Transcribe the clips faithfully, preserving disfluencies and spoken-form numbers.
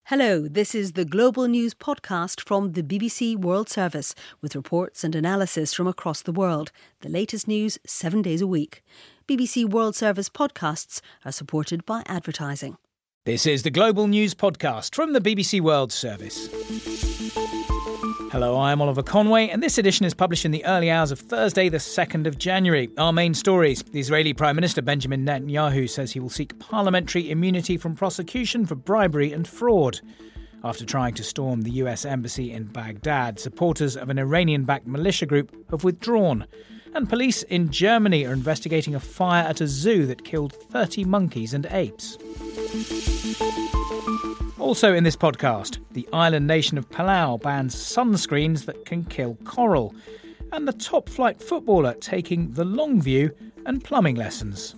Hello, this is the Global News podcast from the B B C World Service with reports and analysis from across the world. The latest news seven days a week. B B C World Service podcasts are supported by advertising. This is the Global News podcast from the B B C World Service. Hello, I'm Oliver Conway, and this edition is published in the early hours of Thursday, the second of January. Our main stories. The Israeli Prime Minister Benjamin Netanyahu says he will seek parliamentary immunity from prosecution for bribery and fraud. After trying to storm the U S embassy in Baghdad, supporters of an Iranian-backed militia group have withdrawn. And police in Germany are investigating a fire at a zoo that killed thirty monkeys and apes. Also in this podcast, the island nation of Palau bans sunscreens that can kill coral, and the top-flight footballer taking the long view and plumbing lessons.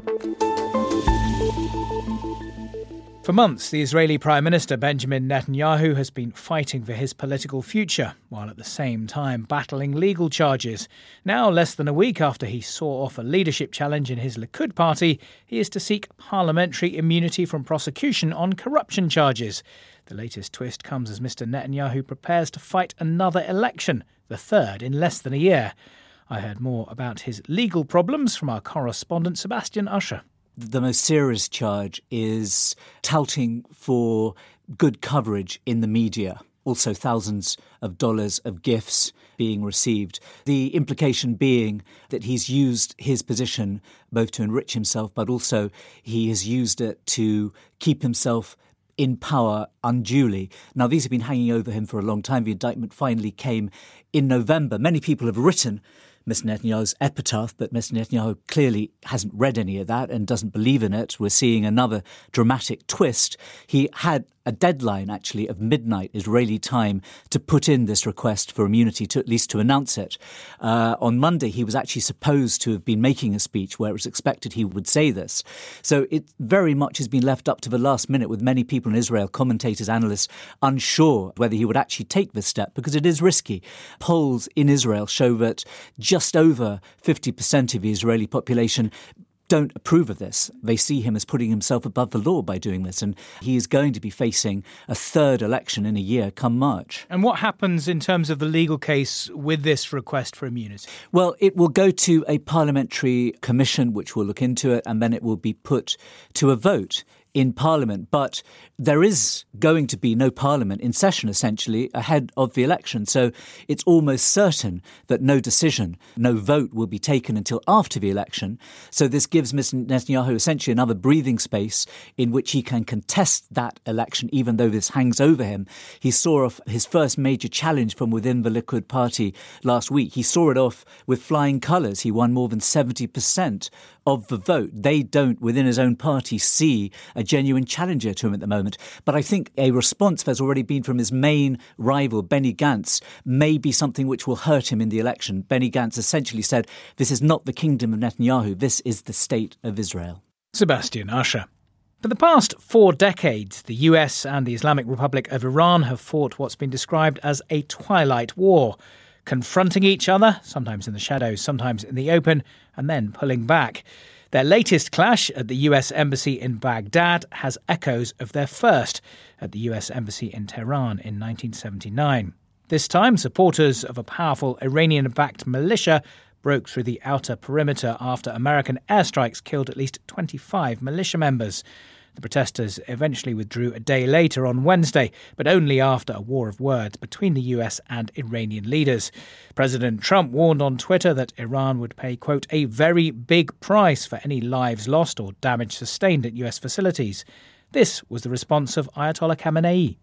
For months, the Israeli Prime Minister Benjamin Netanyahu has been fighting for his political future, while at the same time battling legal charges. Now, less than a week after he saw off a leadership challenge in his Likud party, he is to seek parliamentary immunity from prosecution on corruption charges. The latest twist comes as Mister Netanyahu prepares to fight another election, the third in less than a year. I heard more about his legal problems from our correspondent Sebastian Usher. The most serious charge is touting for good coverage in the media. Also thousands of dollars of gifts being received. The implication being that he's used his position both to enrich himself, but also he has used it to keep himself in power unduly. Now, these have been hanging over him for a long time. The indictment finally came in November. Many people have written Mister Netanyahu's epitaph, but Mister Netanyahu clearly hasn't read any of that and doesn't believe in it. We're seeing another dramatic twist. He had a deadline, actually, of midnight Israeli time to put in this request for immunity, to at least to announce it. Uh, on Monday, he was actually supposed to have been making a speech where it was expected he would say this. So it very much has been left up to the last minute, with many people in Israel, commentators, analysts, unsure whether he would actually take this step, because it is risky. Polls in Israel show that just over fifty percent of the Israeli population don't approve of this. They see him as putting himself above the law by doing this, and he is going to be facing a third election in a year come March. And what happens in terms of the legal case with this request for immunity? Well, it will go to a parliamentary commission which will look into it, and then it will be put to a vote in Parliament. But there is going to be no Parliament in session, essentially, ahead of the election. So it's almost certain that no decision, no vote will be taken until after the election. So this gives Mister Netanyahu essentially another breathing space in which he can contest that election, even though this hangs over him. He saw off his first major challenge from within the Likud party last week. He saw it off with flying colours. He won more than seventy percent of the vote. They don't, within his own party, see a genuine challenger to him at the moment. But I think a response there's already been from his main rival, Benny Gantz, may be something which will hurt him in the election. Benny Gantz essentially said, this is not the kingdom of Netanyahu, this is the state of Israel. Sebastian Usher. For the past four decades, the U S and the Islamic Republic of Iran have fought what's been described as a twilight war, confronting each other, sometimes in the shadows, sometimes in the open, and then pulling back. Their latest clash at the U S Embassy in Baghdad has echoes of their first at the U S Embassy in Tehran in nineteen seventy-nine. This time, supporters of a powerful Iranian-backed militia broke through the outer perimeter after American airstrikes killed at least twenty-five militia members. The protesters eventually withdrew a day later on Wednesday, but only after a war of words between the U S and Iranian leaders. President Trump warned on Twitter that Iran would pay, quote, a very big price for any lives lost or damage sustained at U S facilities. This was the response of Ayatollah Khamenei.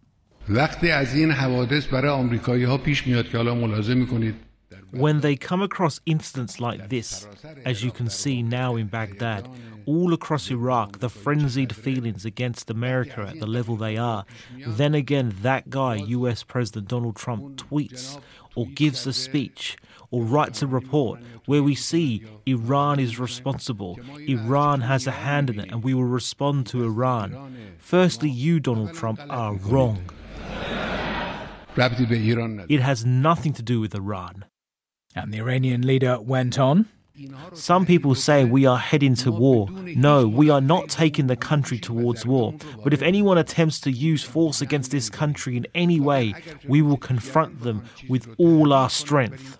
When they come across incidents like this, as you can see now in Baghdad, all across Iraq, the frenzied feelings against America at the level they are, then again that guy, U S President Donald Trump, tweets or gives a speech or writes a report where we see Iran is responsible, Iran has a hand in it, and we will respond to Iran. Firstly, you, Donald Trump, are wrong. It has nothing to do with Iran. And the Iranian leader went on. Some people say we are heading to war. No, we are not taking the country towards war. But if anyone attempts to use force against this country in any way, we will confront them with all our strength.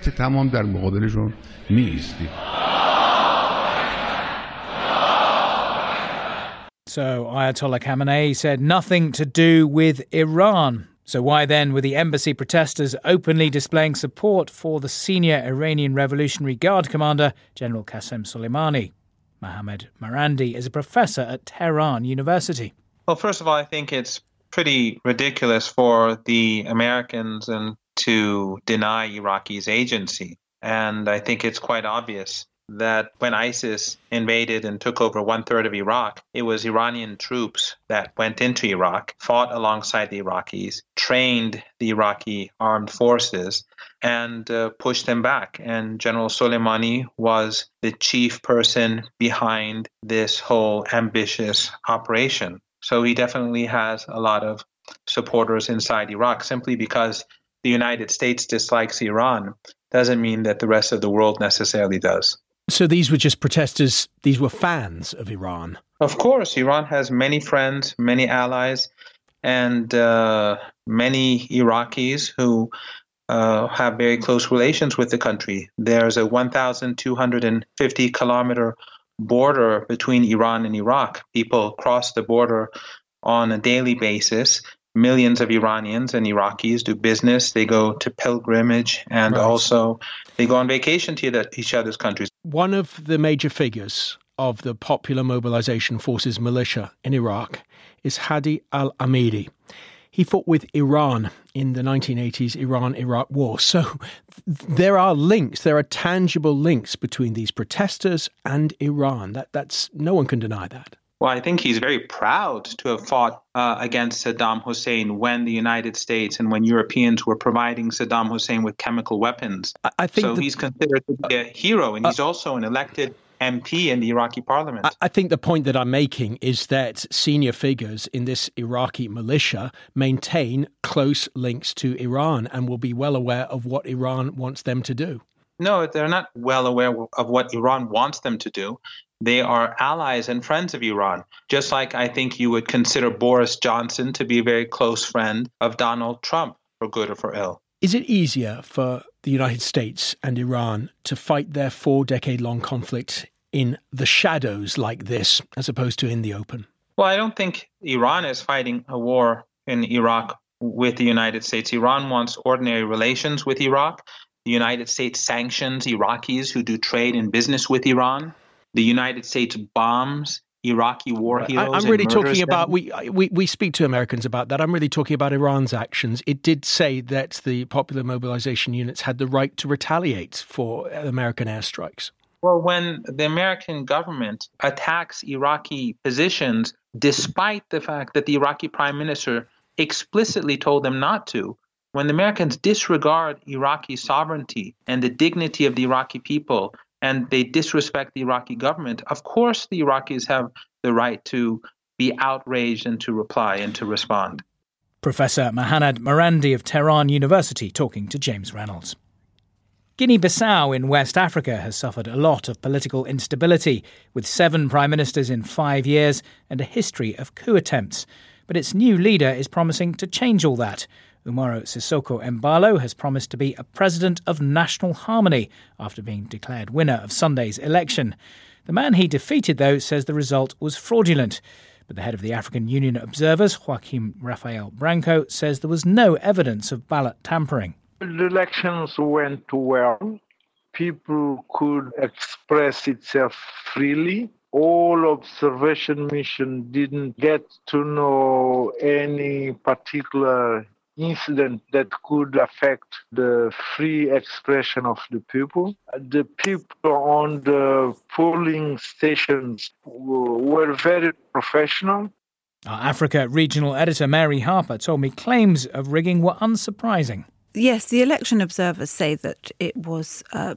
So Ayatollah Khamenei said nothing to do with Iran. So why then were the embassy protesters openly displaying support for the senior Iranian Revolutionary Guard commander, General Qasem Soleimani? Mohammad Marandi is a professor at Tehran University. Well, first of all, I think it's pretty ridiculous for the Americans and to deny Iraqi's agency. And I think it's quite obvious that when ISIS invaded and took over one-third of Iraq, it was Iranian troops that went into Iraq, fought alongside the Iraqis, trained the Iraqi armed forces, and uh, pushed them back. And General Soleimani was the chief person behind this whole ambitious operation. So he definitely has a lot of supporters inside Iraq. Simply because the United States dislikes Iran doesn't mean that the rest of the world necessarily does. So these were just protesters, these were fans of Iran? Of course, Iran has many friends, many allies, and uh, many Iraqis who uh, have very close relations with the country. There's a one thousand two hundred fifty kilometer border between Iran and Iraq. People cross the border on a daily basis. Millions of Iranians and Iraqis do business. They go to pilgrimage, and right. also they go on vacation to each other's countries. One of the major figures of the Popular Mobilization Forces militia in Iraq is Hadi al-Amidi. He fought with Iran in the nineteen eighties Iran-Iraq war. So there are links, there are tangible links between these protesters and Iran. That that's no one can deny that. Well, I think he's very proud to have fought uh, against Saddam Hussein when the United States and when Europeans were providing Saddam Hussein with chemical weapons. I think so the, he's considered to be a hero, and he's uh, also an elected M P in the Iraqi parliament. I, I think the point that I'm making is that senior figures in this Iraqi militia maintain close links to Iran and will be well aware of what Iran wants them to do. No, they're not well aware of what Iran wants them to do. They are allies and friends of Iran, just like I think you would consider Boris Johnson to be a very close friend of Donald Trump, for good or for ill. Is it easier for the United States and Iran to fight their four-decade-long conflict in the shadows like this, as opposed to in the open? Well, I don't think Iran is fighting a war in Iraq with the United States. Iran wants ordinary relations with Iraq. The United States sanctions Iraqis who do trade and business with Iran. The United States bombs Iraqi war heroes. I'm really talking them. about, we, we we speak to Americans about that. I'm really talking about Iran's actions. It did say that the Popular Mobilization units had the right to retaliate for American airstrikes. Well, when the American government attacks Iraqi positions, despite the fact that the Iraqi prime minister explicitly told them not to, when the Americans disregard Iraqi sovereignty and the dignity of the Iraqi people, and they disrespect the Iraqi government, of course the Iraqis have the right to be outraged and to reply and to respond. Professor Mohammad Marandi of Tehran University talking to James Reynolds. Guinea-Bissau in West Africa has suffered a lot of political instability, with seven prime ministers in five years and a history of coup attempts. But its new leader is promising to change all that. Umaro Sissoko Embalo has promised to be a president of national harmony after being declared winner of Sunday's election. The man he defeated, though, says the result was fraudulent. But the head of the African Union Observers, Joaquim Rafael Branco, says there was no evidence of ballot tampering. The elections went well. People could express itself freely. All observation mission didn't get to know any particular incident that could affect the free expression of the people. The people on the polling stations were very professional. Our Africa regional editor Mary Harper told me claims of rigging were unsurprising. Yes, the election observers say that it was uh,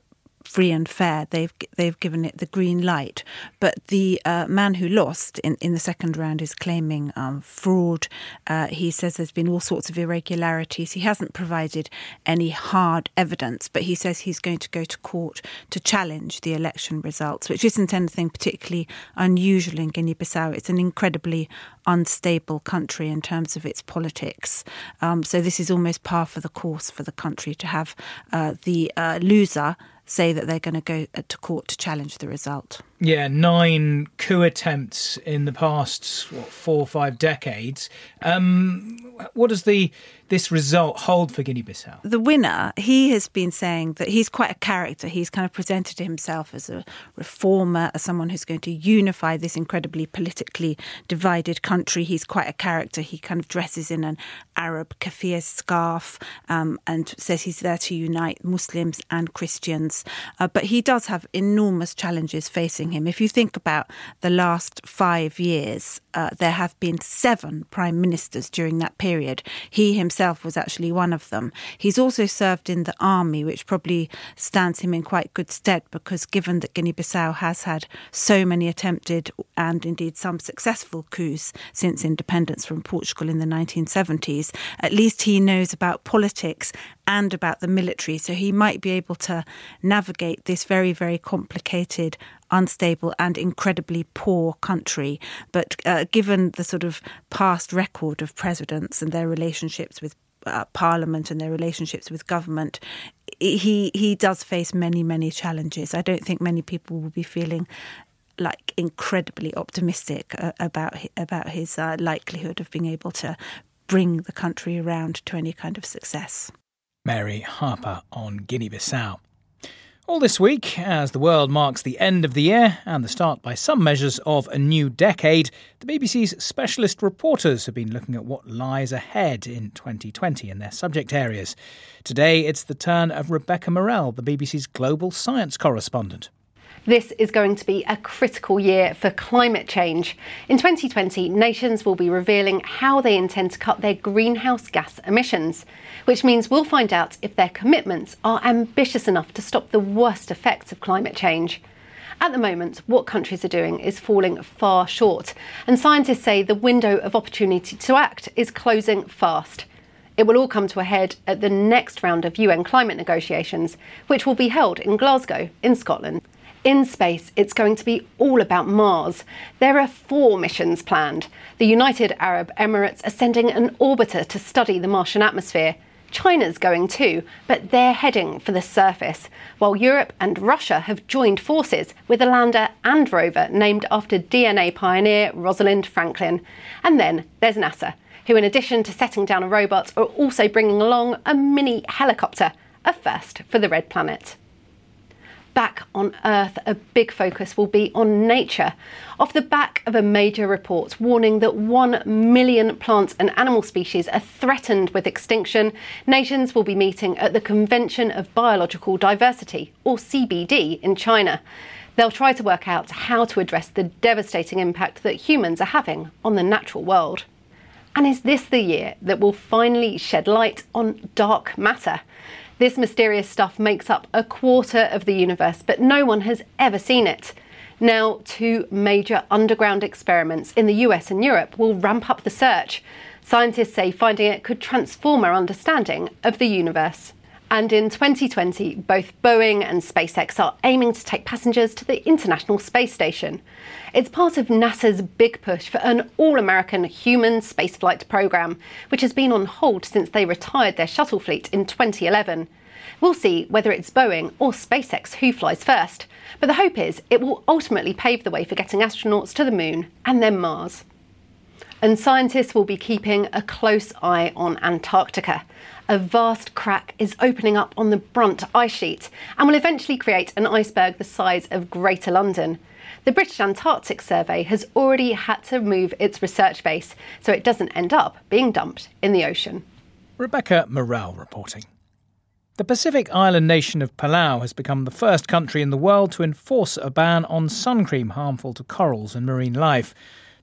free and fair. They've they've given it the green light. But the uh, man who lost in, in the second round is claiming um, fraud. Uh, he says there's been all sorts of irregularities. He hasn't provided any hard evidence, but he says he's going to go to court to challenge the election results, which isn't anything particularly unusual in Guinea-Bissau. It's an incredibly unstable country in terms of its politics. Um, so this is almost par for the course for the country to have uh, the uh, loser say that they're going to go to court to challenge the result. Yeah, nine coup attempts in the past, what, four or five decades. Um, what does the this result hold for Guinea-Bissau? The winner, he has been saying that he's quite a character. He's kind of presented himself as a reformer, as someone who's going to unify this incredibly politically divided country. He's quite a character. He kind of dresses in an Arab keffiyeh scarf um, and says he's there to unite Muslims and Christians. Uh, but he does have enormous challenges facing him. If you think about the last five years, uh, there have been seven prime ministers during that period. He himself was actually one of them. He's also served in the army, which probably stands him in quite good stead, because given that Guinea-Bissau has had so many attempted and indeed some successful coups since independence from Portugal in the nineteen seventies, at least he knows about politics and about the military, so he might be able to navigate this very, very complicated, unstable and incredibly poor country. But uh, given the sort of past record of presidents and their relationships with uh, Parliament and their relationships with government, he he does face many, many challenges. I don't think many people will be feeling like incredibly optimistic uh, about about his uh, likelihood of being able to bring the country around to any kind of success. Mary Harper on Guinea-Bissau. All this week, as the world marks the end of the year and the start by some measures of a new decade, the B B C's specialist reporters have been looking at what lies ahead in twenty twenty in their subject areas. Today, it's the turn of Rebecca Morell, the B B C's global science correspondent. This is going to be a critical year for climate change. In twenty twenty, nations will be revealing how they intend to cut their greenhouse gas emissions, which means we'll find out if their commitments are ambitious enough to stop the worst effects of climate change. At the moment, what countries are doing is falling far short, and scientists say the window of opportunity to act is closing fast. It will all come to a head at the next round of U N climate negotiations, which will be held in Glasgow, in Scotland. In space, it's going to be all about Mars. There are four missions planned. The United Arab Emirates are sending an orbiter to study the Martian atmosphere. China's going too, but they're heading for the surface, while Europe and Russia have joined forces with a lander and rover named after D N A pioneer Rosalind Franklin. And then there's NASA, who in addition to setting down a robot are also bringing along a mini helicopter, a first for the Red Planet. Back on Earth, a big focus will be on nature, off the back of a major report warning that one million plant and animal species are threatened with extinction. Nations will be meeting at the Convention of Biological Diversity, or C B D, in China. They'll try to work out how to address the devastating impact that humans are having on the natural world. And is this the year that will finally shed light on dark matter? This mysterious stuff makes up a quarter of the universe, but no one has ever seen it. Now, two major underground experiments in the U S and Europe will ramp up the search. Scientists say finding it could transform our understanding of the universe. And in twenty twenty, both Boeing and SpaceX are aiming to take passengers to the International Space Station. It's part of NASA's big push for an all-American human spaceflight program, which has been on hold since they retired their shuttle fleet in twenty eleven. We'll see whether it's Boeing or SpaceX who flies first, but the hope is it will ultimately pave the way for getting astronauts to the moon and then Mars. And scientists will be keeping a close eye on Antarctica. A vast crack is opening up on the Brunt ice sheet and will eventually create an iceberg the size of Greater London. The British Antarctic Survey has already had to move its research base so it doesn't end up being dumped in the ocean. Rebecca Morell reporting. The Pacific island nation of Palau has become the first country in the world to enforce a ban on sun cream harmful to corals and marine life.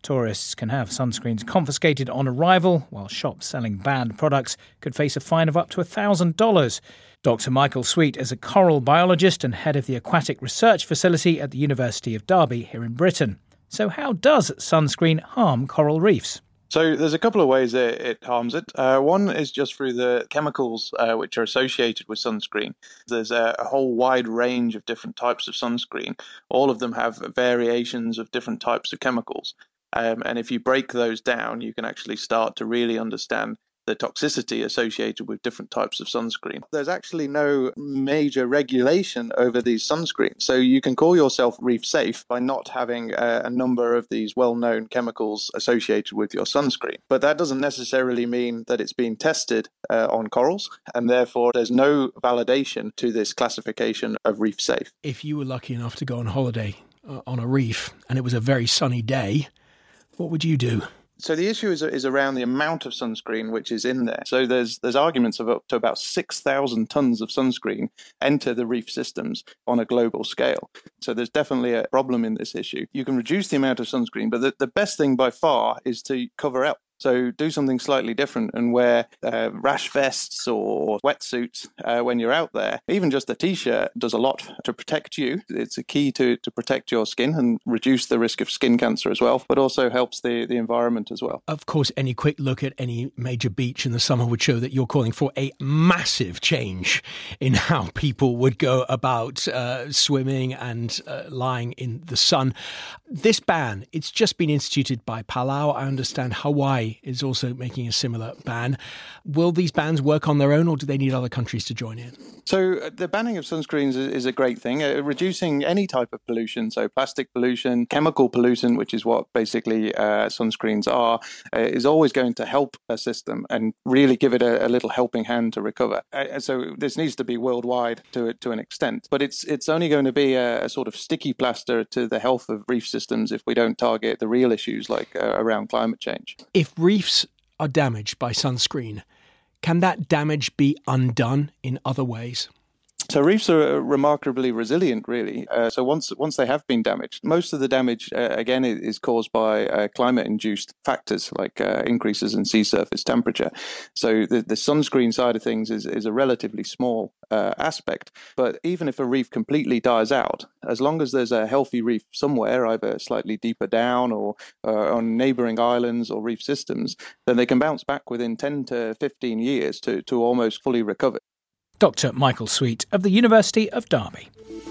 Tourists can have sunscreens confiscated on arrival, while shops selling banned products could face a fine of up to one thousand dollars. Doctor Michael Sweet is a coral biologist and head of the Aquatic Research Facility at the University of Derby here in Britain. So how does sunscreen harm coral reefs? So there's a couple of ways it, it harms it. Uh, one is just through the chemicals uh, which are associated with sunscreen. There's a, a whole wide range of different types of sunscreen. All of them have variations of different types of chemicals. Um, and if you break those down, you can actually start to really understand the toxicity associated with different types of sunscreen. There's actually no major regulation over these sunscreens. So you can call yourself reef safe by not having a, a number of these well-known chemicals associated with your sunscreen. But that doesn't necessarily mean that it's been tested uh, on corals, and therefore there's no validation to this classification of reef safe. If you were lucky enough to go on holiday uh, on a reef and it was a very sunny day, what would you do? So the issue is is around the amount of sunscreen which is in there. So there's there's arguments of up to about six thousand tons of sunscreen enter the reef systems on a global scale. So there's definitely a problem in this issue. You can reduce the amount of sunscreen, but the, the best thing by far is to cover up. So do something slightly different and wear uh, rash vests or wetsuits uh, when you're out there. Even just a T-shirt does a lot to protect you. It's a key to, to protect your skin and reduce the risk of skin cancer as well, but also helps the, the environment as well. Of course, any quick look at any major beach in the summer would show that you're calling for a massive change in how people would go about uh, swimming and uh, lying in the sun. This ban, it's just been instituted by Palau. I understand Hawaii is also making a similar ban. Will these bans work on their own, or do they need other countries to join in? So uh, the banning of sunscreens is, is a great thing. Uh, reducing any type of pollution, so plastic pollution, chemical pollution, which is what basically uh, sunscreens are, uh, is always going to help a system and really give it a, a little helping hand to recover. Uh, so this needs to be worldwide to to an extent, but it's it's only going to be a, a sort of sticky plaster to the health of reef systems if we don't target the real issues like uh, around climate change. If reefs are damaged by sunscreen, can that damage be undone in other ways? So reefs are remarkably resilient, really. Uh, so once once they have been damaged, most of the damage, uh, again, is caused by uh, climate-induced factors like uh, increases in sea surface temperature. So the, the sunscreen side of things is, is a relatively small uh, aspect. But even if a reef completely dies out, as long as there's a healthy reef somewhere, either slightly deeper down or uh, on neighbouring islands or reef systems, then they can bounce back within ten to fifteen years to, to almost fully recover. Doctor Michael Sweet of the University of Derby.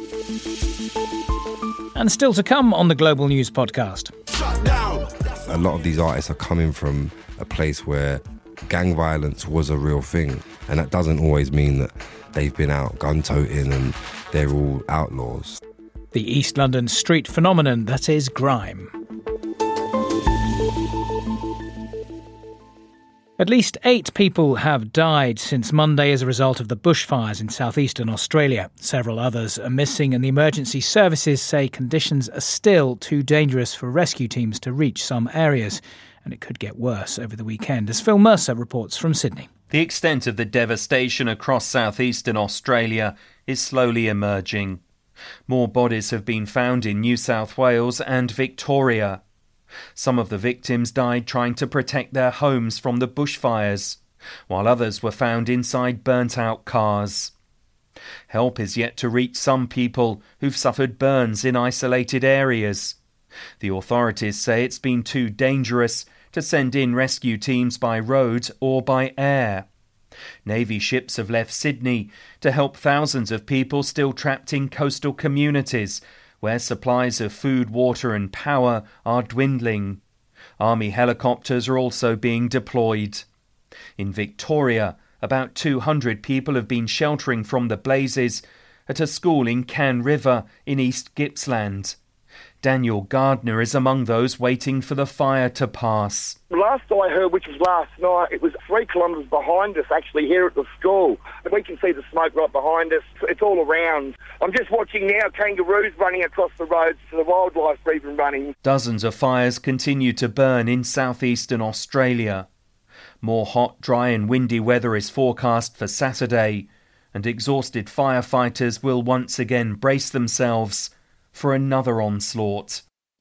And still to come on the Global News podcast. A lot of these artists are coming from a place where gang violence was a real thing, and that doesn't always mean that they've been out gun-toting and they're all outlaws. The East London street phenomenon that is grime. At least eight people have died since Monday as a result of the bushfires in southeastern Australia. Several others are missing, and the emergency services say conditions are still too dangerous for rescue teams to reach some areas, and it could get worse over the weekend, as Phil Mercer reports from Sydney. The extent of the devastation across southeastern Australia is slowly emerging. More bodies have been found in New South Wales and Victoria. Some of the victims died trying to protect their homes from the bushfires, while others were found inside burnt-out cars. Help is yet to reach some people who've suffered burns in isolated areas. The authorities say it's been too dangerous to send in rescue teams by road or by air. Navy ships have left Sydney to help thousands of people still trapped in coastal communities, where supplies of food, water and power are dwindling. Army helicopters are also being deployed. In Victoria, about two hundred people have been sheltering from the blazes at a school in Can River in East Gippsland. Daniel Gardner is among those waiting for the fire to pass. Last I heard, which was last night, it was three kilometres behind us, actually, here at the school. We can see the smoke right behind us. It's all around. I'm just watching now kangaroos running across the roads, so the wildlife even running. Dozens of fires continue to burn in southeastern Australia. More hot, dry and windy weather is forecast for Saturday, and exhausted firefighters will once again brace themselves for another onslaught.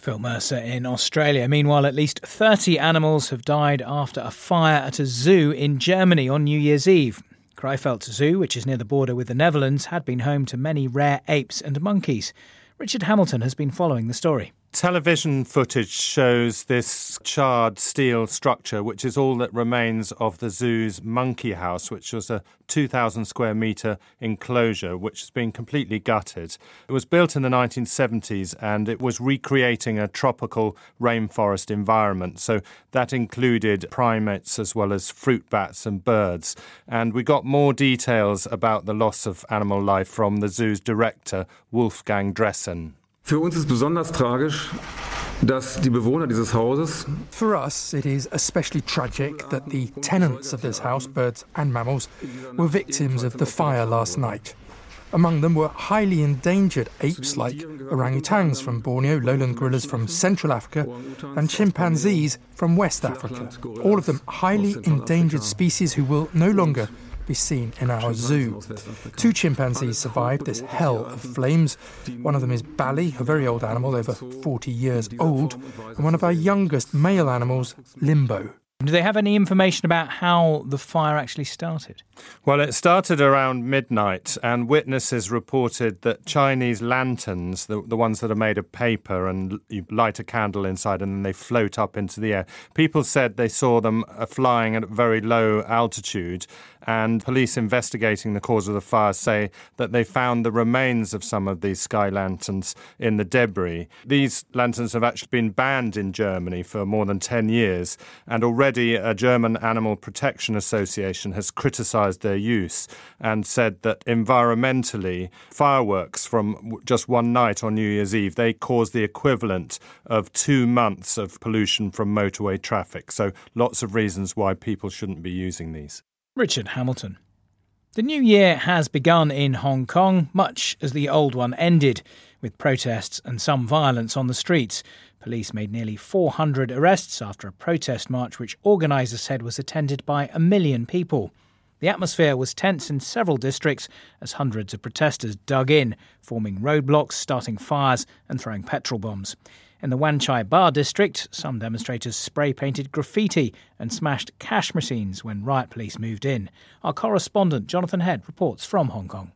Phil Mercer in Australia. Meanwhile, at least thirty animals have died after a fire at a zoo in Germany on New Year's Eve. Kreifeld Zoo, which is near the border with the Netherlands, had been home to many rare apes and monkeys. Richard Hamilton has been following the story. Television footage shows this charred steel structure, which is all that remains of the zoo's monkey house, which was a two thousand square metre enclosure, which has been completely gutted. It was built in the nineteen seventies and it was recreating a tropical rainforest environment. So that included primates as well as fruit bats and birds. And we got more details about the loss of animal life from the zoo's director, Wolfgang Dressen. Für uns ist besonders tragisch, dass die Bewohner dieses Hauses. For us, it is especially tragic that the tenants of this house, birds and mammals, were victims of the fire last night. Among them were highly endangered apes like orangutans from Borneo, lowland gorillas from Central Africa, and chimpanzees from West Africa. All of them highly endangered species who will no longer be seen in our zoo. Two chimpanzees survived this hell of flames. One of them is Bali, a very old animal, over forty years old, and one of our youngest male animals, Limbo. Do they have any information about how the fire actually started? Well, it started around midnight and witnesses reported that Chinese lanterns, the, the ones that are made of paper and you light a candle inside and then they float up into the air, people said they saw them flying at a very low altitude, and police investigating the cause of the fire say that they found the remains of some of these sky lanterns in the debris. These lanterns have actually been banned in Germany for more than ten years, and already a German Animal Protection Association has criticised their use and said that environmentally, fireworks from just one night on New Year's Eve, they cause the equivalent of two months of pollution from motorway traffic. So lots of reasons why people shouldn't be using these. Richard Hamilton. The new year has begun in Hong Kong, much as the old one ended, with protests and some violence on the streets. Police made nearly four hundred arrests after a protest march which organisers said was attended by a million people. The atmosphere was tense in several districts as hundreds of protesters dug in, forming roadblocks, starting fires and throwing petrol bombs. In the Wan Chai Bar district, some demonstrators spray-painted graffiti and smashed cash machines when riot police moved in. Our correspondent Jonathan Head reports from Hong Kong.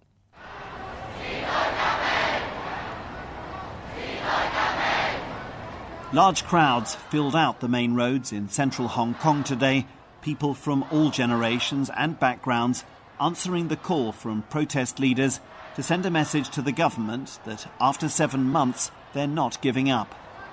Large crowds filled out the main roads in central Hong Kong today, people from all generations and backgrounds answering the call from protest leaders to send a message to the government that after seven months they're not giving up.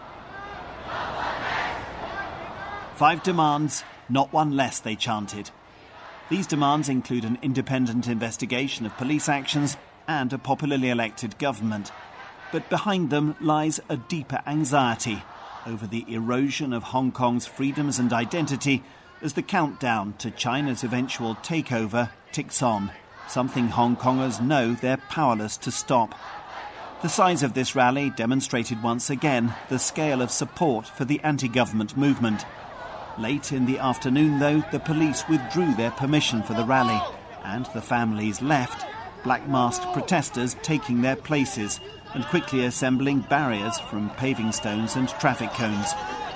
Five demands, not one less, they chanted. These demands include an independent investigation of police actions and a popularly elected government. But behind them lies a deeper anxiety over the erosion of Hong Kong's freedoms and identity as the countdown to China's eventual takeover ticks on, something Hong Kongers know they're powerless to stop. The size of this rally demonstrated once again the scale of support for the anti-government movement. Late in the afternoon, though, the police withdrew their permission for the rally, and the families left, black-masked protesters taking their places and quickly assembling barriers from paving stones and traffic cones.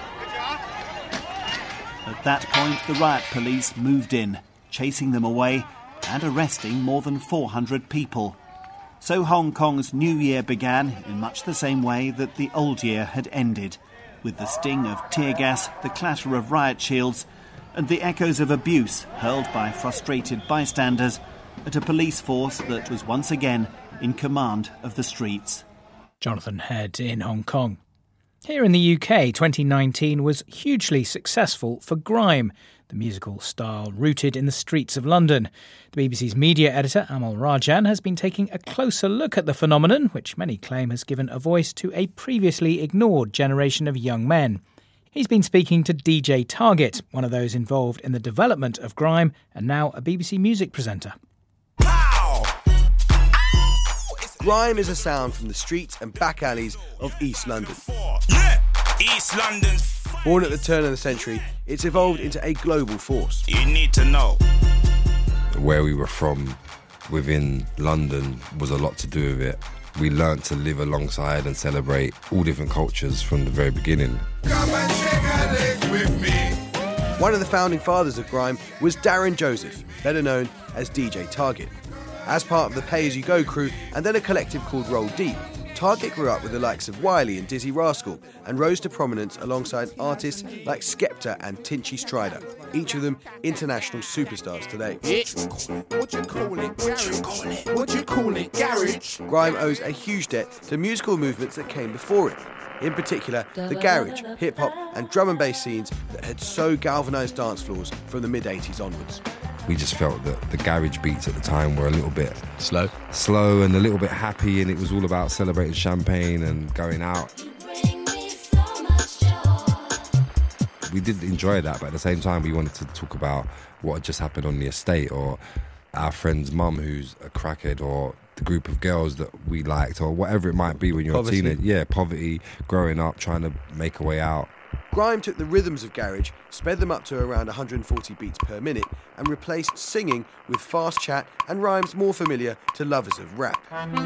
At that point, the riot police moved in, chasing them away and arresting more than four hundred people. So Hong Kong's new year began in much the same way that the old year had ended, with the sting of tear gas, the clatter of riot shields, and the echoes of abuse hurled by frustrated bystanders at a police force that was once again in command of the streets. Jonathan Head in Hong Kong. Here in the U K, twenty nineteen was hugely successful for grime, the musical style rooted in the streets of London. The B B C's media editor, Amal Rajan, has been taking a closer look at the phenomenon, which many claim has given a voice to a previously ignored generation of young men. He's been speaking to D J Target, one of those involved in the development of grime, and now a B B C music presenter. Grime is a sound from the streets and back alleys of East London. Yeah, East London's f- Born at the turn of the century, it's evolved into a global force. You need to know. Where we were from within London was a lot to do with it. We learnt to live alongside and celebrate all different cultures from the very beginning. Come and shake a leg with me. One of the founding fathers of grime was Darren Joseph, better known as D J Target. As part of the Pay As You Go crew and then a collective called Roll Deep, Target grew up with the likes of Wiley and Dizzy Rascal and rose to prominence alongside artists like Skepta and Tinchy Strider, each of them international superstars today. What you call it? What you call it? What you call it? Garage. Grime owes a huge debt to musical movements that came before it. In particular, the garage, hip-hop and drum and bass scenes that had so galvanised dance floors from the mid-eighties onwards. We just felt that the garage beats at the time were a little bit slow, slow and a little bit happy, and it was all about celebrating champagne and going out. We did enjoy that, but at the same time we wanted to talk about what had just happened on the estate, or our friend's mum who's a crackhead, or the group of girls that we liked, or whatever it might be when you're Poverty. a teenager. Yeah, poverty, growing up, trying to make a way out. Grime took the rhythms of garage, sped them up to around one hundred forty beats per minute, and replaced singing with fast chat and rhymes more familiar to lovers of rap.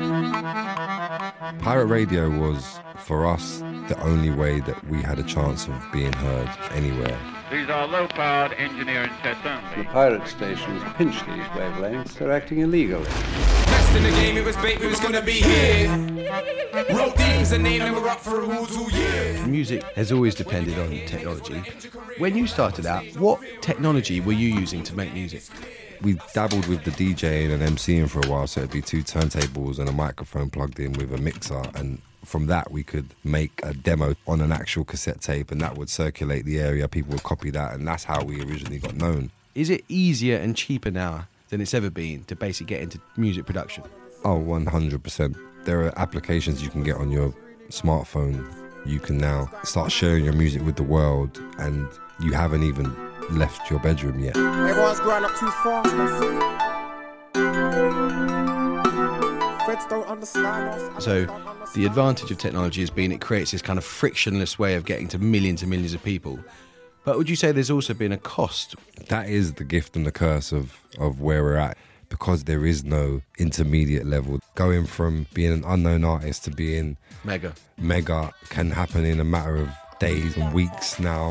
Pirate radio was, for us, the only way that we had a chance of being heard anywhere. These are low-powered engineering tests only. The pirate stations pinch these wavelengths. They're acting illegally. Next in the game, it was bait, we was gonna be here. Roll Deep is the name, and we're up for awards all year. Music has always depended on technology. When you started out, what technology were you using to make music? We dabbled with the DJing and MCing for a while, so it'd be two turntables and a microphone plugged in with a mixer, and from that we could make a demo on an actual cassette tape, and that would circulate the area, people would copy that, and that's how we originally got known. Is it easier and cheaper now than it's ever been to basically get into music production? Oh, one hundred percent. There are applications you can get on your smartphone. You can now start sharing your music with the world, and you haven't even left your bedroom yet. Everyone's growing up too fast. Feds don't understand us. So the advantage of technology has been it creates this kind of frictionless way of getting to millions and millions of people. But would you say there's also been a cost? That is the gift and the curse of, of where we're at, because there is no intermediate level. Going from being an unknown artist to being mega mega can happen in a matter of days and weeks now.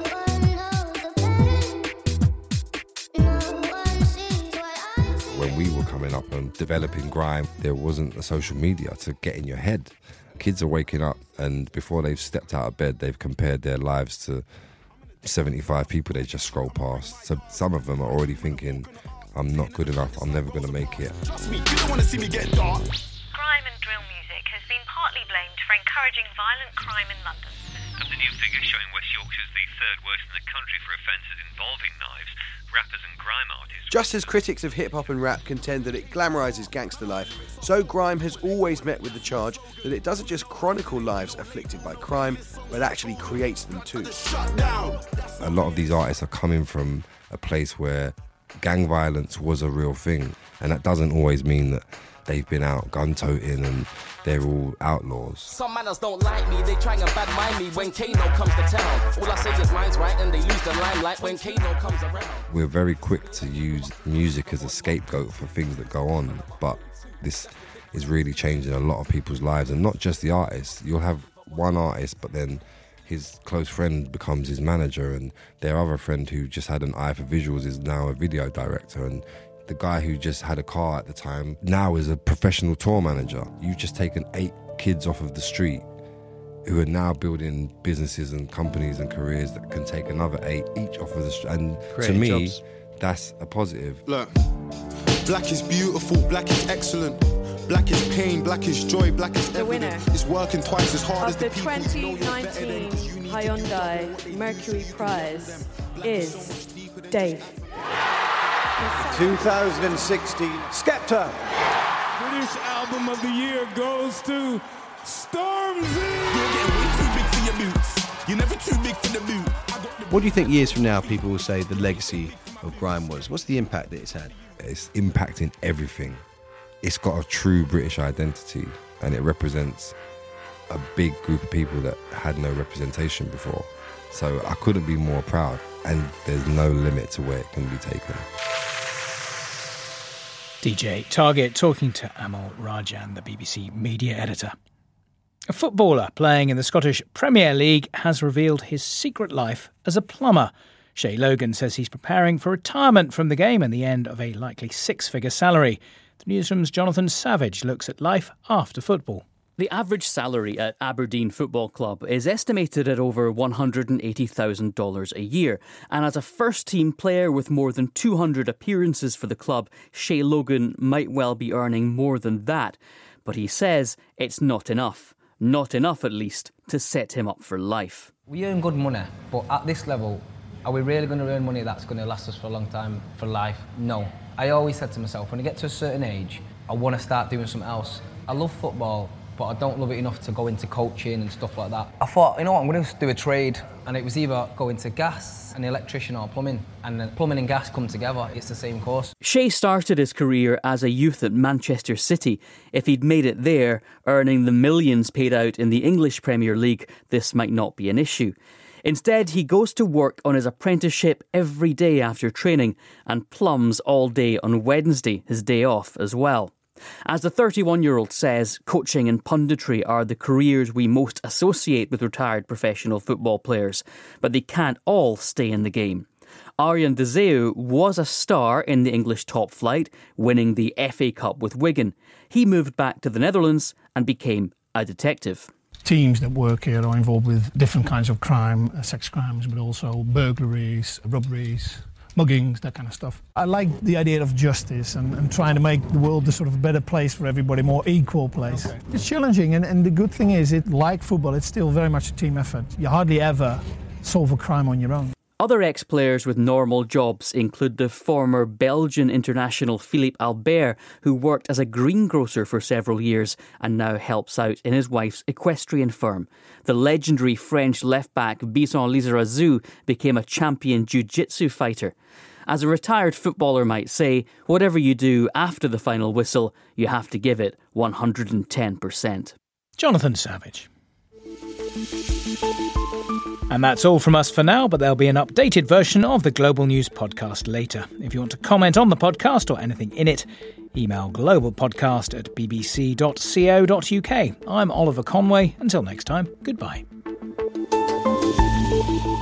When we were coming up and developing grime, there wasn't a social media to get in your head. Kids are waking up, and before they've stepped out of bed, they've compared their lives to seventy-five people they just scroll past. So some of them are already thinking, I'm not good enough, I'm never going to make it. Trust me, you don't want to see me get dark. Grime and drill music has been partly blamed for encouraging violent crime in London. Of the new figures showing West Yorkshire's the third worst in the country for offences involving knives, rappers and grime artists. Just as critics of hip-hop and rap contend that it glamorises gangster life, so grime has always met with the charge that it doesn't just chronicle lives afflicted by crime, but actually creates them too. A lot of these artists are coming from a place where gang violence was a real thing, and that doesn't always mean that they've been out gun-toting and they're all outlaws. Some manners don't like me, they try and bad mind me when Kano comes to town. All I say is mine's right and they lose the limelight when Kano comes around. We're very quick to use music as a scapegoat for things that go on, but this is really changing a lot of people's lives, and not just the artists. You'll have one artist, but then his close friend becomes his manager, and their other friend who just had an eye for visuals is now a video director, and the guy who just had a car at the time now is a professional tour manager. You've just taken eight kids off of the street who are now building businesses and companies and careers that can take another eight each off of the street. And Creating to me, jobs. that's a positive. Look, black is beautiful, black is excellent. Black is pain, black is joy, black is The evident. winner It's working twice as hard as of the the people who twenty know you're better than, nineteen 'cause you need to Hyundai Mercury Prize is Dave. twenty sixteen Skepta. British Album of the Year goes to Stormzy. You're getting way too big for your boots. You're never too big for the boot. What do you think years from now people will say the legacy of grime was? What's the impact that it's had? It's impacting everything. It's got a true British identity, and it represents a big group of people that had no representation before. So I couldn't be more proud, and there's no limit to where it can be taken. D J Target talking to Amal Rajan, the B B C media editor. A footballer playing in the Scottish Premier League has revealed his secret life as a plumber. Shay Logan says he's preparing for retirement from the game and the end of a likely six-figure salary. The Newsroom's Jonathan Savage looks at life after football. The average salary at Aberdeen Football Club is estimated at over one hundred eighty thousand dollars a year. And as a first-team player with more than two hundred appearances for the club, Shay Logan might well be earning more than that. But he says it's not enough. Not enough, at least, to set him up for life. We earn good money, but at this level, are we really going to earn money that's going to last us for a long time, for life? No. I always said to myself, when I get to a certain age, I want to start doing something else. I love football, but I don't love it enough to go into coaching and stuff like that. I thought, you know what, I'm going to do a trade, and it was either go into gas, an electrician or plumbing, and then plumbing and gas come together, it's the same course. Shay started his career as a youth at Manchester City. If he'd made it there, earning the millions paid out in the English Premier League, this might not be an issue. Instead, he goes to work on his apprenticeship every day after training and plums all day on Wednesday, his day off as well. As the thirty-one-year-old says, coaching and punditry are the careers we most associate with retired professional football players, but they can't all stay in the game. Arjan de Zeeuw was a star in the English top flight, winning the F A Cup with Wigan. He moved back to the Netherlands and became a detective. Teams that work here are involved with different kinds of crime, uh, sex crimes, but also burglaries, robberies, muggings, that kind of stuff. I like the idea of justice and, and trying to make the world a sort of better place for everybody, more equal place. Okay. It's challenging, and, and the good thing is, it like football, it's still very much a team effort. You hardly ever solve a crime on your own. Other ex-players with normal jobs include the former Belgian international Philippe Albert, who worked as a greengrocer for several years and now helps out in his wife's equestrian firm. The legendary French left-back Bisson Lizarazu became a champion jiu-jitsu fighter. As a retired footballer might say, whatever you do after the final whistle, you have to give it one hundred ten percent. Jonathan Savage. And that's all from us for now, but there'll be an updated version of the Global News podcast later. If you want to comment on the podcast or anything in it, email globalpodcast at b b c dot co dot u k. I'm Oliver Conway. Until next time, goodbye.